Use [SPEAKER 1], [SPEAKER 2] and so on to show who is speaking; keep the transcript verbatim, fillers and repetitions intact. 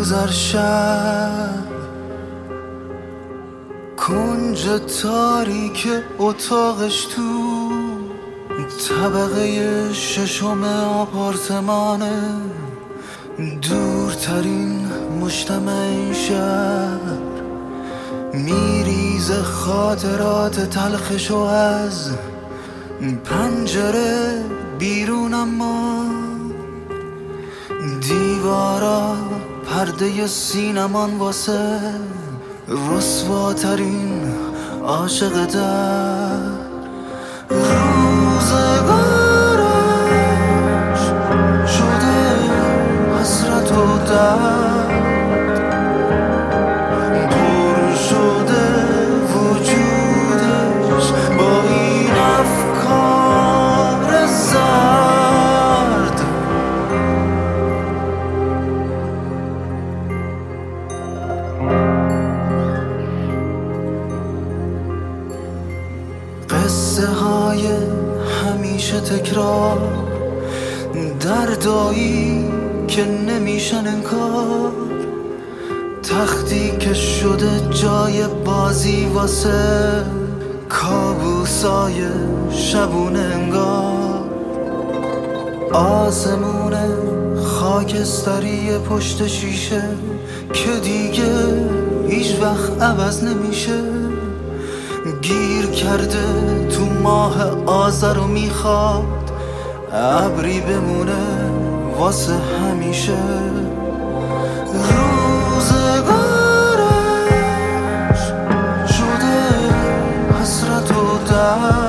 [SPEAKER 1] در شب کنج تاریک اتاقش تو طبقه ششم آپارتمانه، دورترین مجتمع این شهر، میریزه خاطرات تلخشو از پنجره بیرون، اما دیوارا پرده سینمان واسه رسواترین عاشق در روزگارش شده حسرت و درد، پر شده وجودش با این افکار زرد. قصه های همیشه تکرار، دردایی که نمیشن انکار، تختی که شده جای بازی واسه کابوسای شبونه انگار، آسمون خاکستری پشت شیشه که دیگه هیچ وقت عوض نمیشه، گیر کرده تو ماه آذر و میخواد ابری بمونه واسه همیشه. روزگارش شده حسرت و درد،